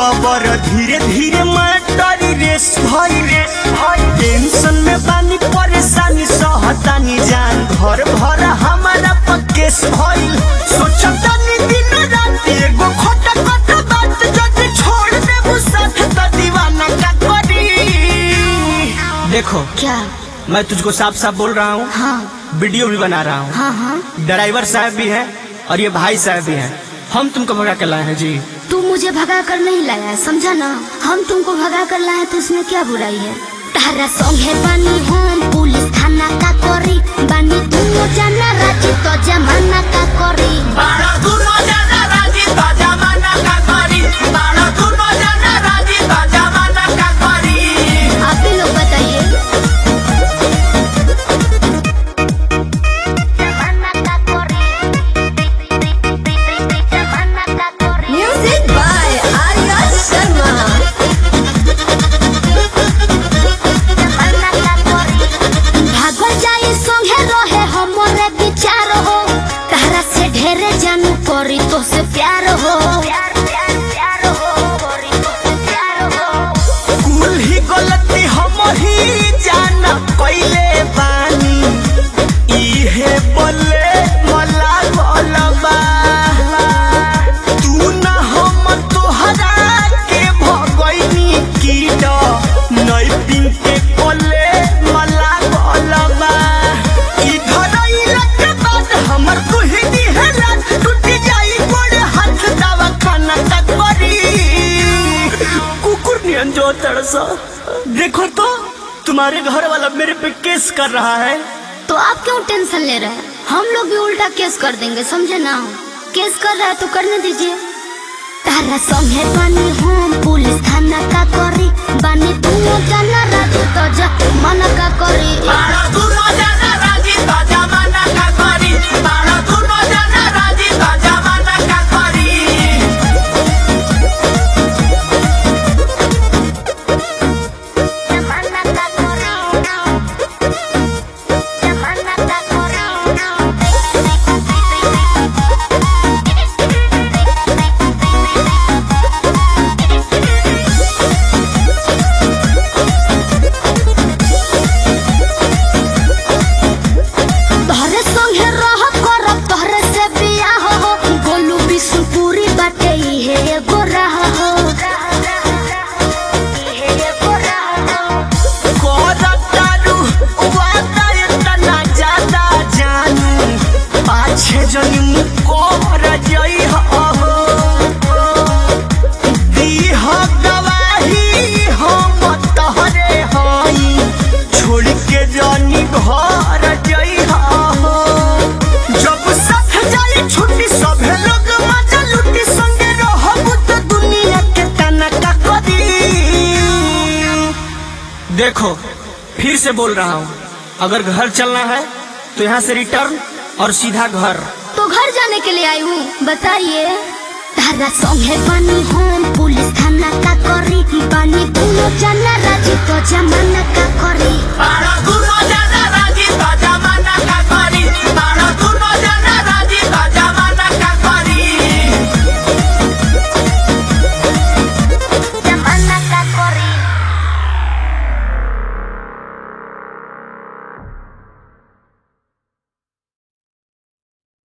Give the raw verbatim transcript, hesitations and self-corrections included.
खबर धीरे धीरे मैटरी रेस भई टेंशन में बानी परेशानी सहतानी जान घर भर हमारा पकेस भइल सोचतानी दिन रात एगो खोटा खोटा बात जब छोड़ देबू साथ त दीवाना का करी। देखो क्या? मैं तुझको साफ साफ बोल रहा हूँ। हाँ। वीडियो भी बना रहा हूँ। हाँ हाँ। ड्राइवर साहब भी हैं और ये भाई साहब भी हैं। हम तुमको भगा कर लाए हैं जी। तू मुझे भगा कर नहीं लाया है, समझा ना। हम तुमको भगा कर लाए तो इसमें क्या बुराई है। तारा संगे बानी हम पुलिस थाना का करी बानी तुम जाना राजी तो जमाना का करी बाड़ा दुनो जाना राजी तो जमाना का करी बाड़ा दुनो जाना राजी तो जमाना का करी। आप ही लोग बताइए। जमाना का करी जमाना का करी। Music by Arya Sharma. भागल जाए संगे रहे हमरे विचार हो तारा से ढेरे जानू करी तो से प्यार हो प्यार प्यार प्यार हो करी तो से प्यार हो। कुल ही गलती हम ही जाना पहले बानी इहे बोले मला बोलबा तू ना हम तोहरा के भगैनी कीड नई पिन के कोले मला बोलबा इधर इलक बात हमर कुहनी है रात टूट जाई गोड़ हाथ दवा खाना का करी कुकुर नियन जो तड़सा। देखो तो तुम्हारे घर वाला मेरे पे केस कर रहा है। तो आप क्यों टेंशन ले रहे हैं? हम लोग भी उल्टा केस कर देंगे, समझे ना। केस कर रहा है तो करने दीजिए। तारा संगे बानी हम पुलिस थाना का करी बानी तुम जाना राजी तो जमाना का करी बाड़ा दुनो जाना राजी तो जमाना का करी बाड़ा दुनो जाना राजी तो जमाना का करी। जमाना का करी जमाना का करी। तोहरे संगे रह करब तोहरे से बियाह हो गोलू बिशुनपुरी बाटे इहे एगो राह हो इहे एगो राह हो। करतारू वादा इतना ज्यादा जानू पाछे जन्म कर जई हो दीह गवाही हम तोहरे हई छोड़ के जानी घर जई हो जब साथ जाई छुट्टी सभे लोग मजा लुटी संगे रहबू तो दुनिया के तना का करी। देखो फिर से बोल रहा हूँ अगर घर चलना है तो यहाँ से रिटर्न और सीधा घर। तो घर जाने के लिए आई हूँ, बताइए। तारा संगे बानी हम पुलिस थाना का करी बानी तुम जाना राजी तो जमाना का करी।